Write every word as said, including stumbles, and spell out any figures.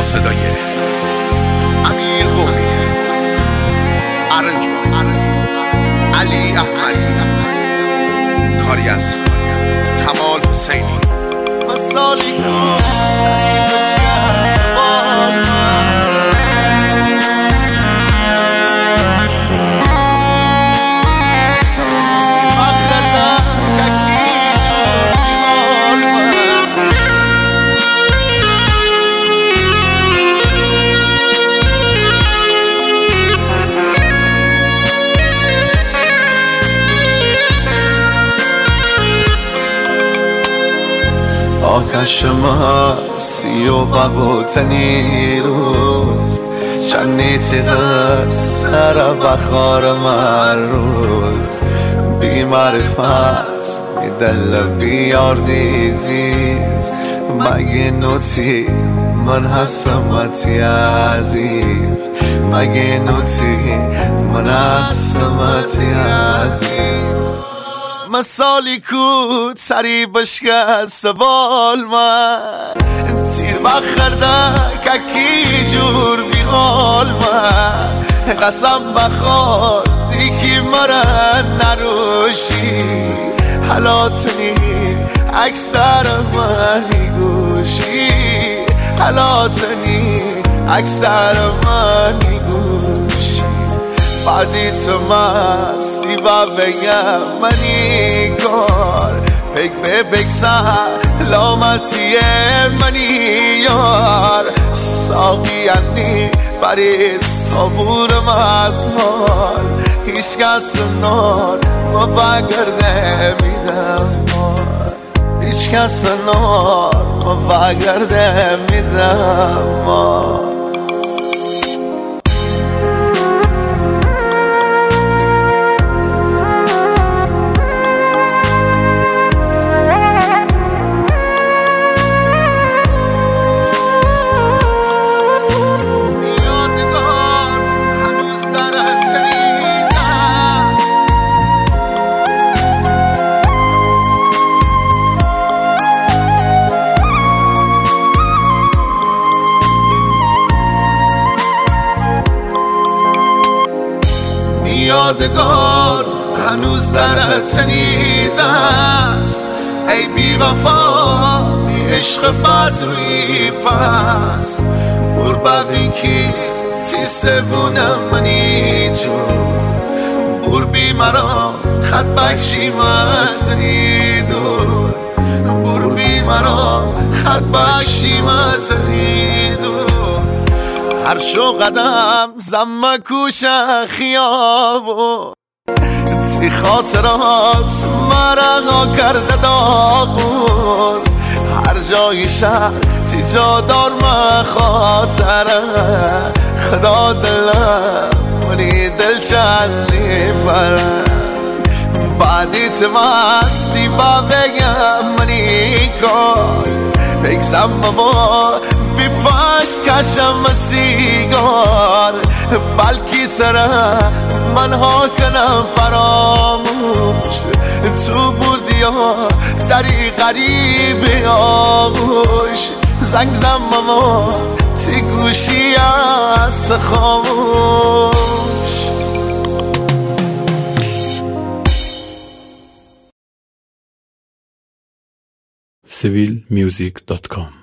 صدای امیر قومی، ارنجمان علی احمدی، کاری از کمال حسینی. مثالی کن سری بشکن سوال آکش ما سی و قوتنی روز چنی تیغ سر و خار من روز بی معرفت بی دل بیار دیزیز مگه نوتی من هستمتی عزیز مگه نوتی من هستمتی عزیز. مثالی کو تری بشکه سوال من تیر بخرده که جور بی حال من قسم بخور دیکی مرا نروشی حالاتنی اکستر منی گوشی حالاتنی اکستر منی گوشی بعدی تو مستی و بگم منی کار بگ به بگ سلامتی منی یار ساقی انی برید صبورم از حال هیچ کس نار ما بگرده میدم مار هیچ کس نار ما بگرده میدم مار. یادگار هنوز در تنیده است ای بی وفا بی عشق بازوی پس بور ببین کی تی سبونم منی جون بور بی مرا خط بکشی متنی دور بور بی مرا خط بکشی متنی دور هر شو قدم زم کوشه خیابون تی خاطرات مرا کرده داغون هر جای شهر تی جا دار من خاطره خدا دلم منی دل چلی فره بعدی تو مستی با بگم منی کار بگزم با بی پشت کشم سیگار بلکی تره من ها کنم فراموش تو بردی ها دری غریب آغوش زنگ زم ما تی گوشی است خاموش. سیویل میوزیک دات کام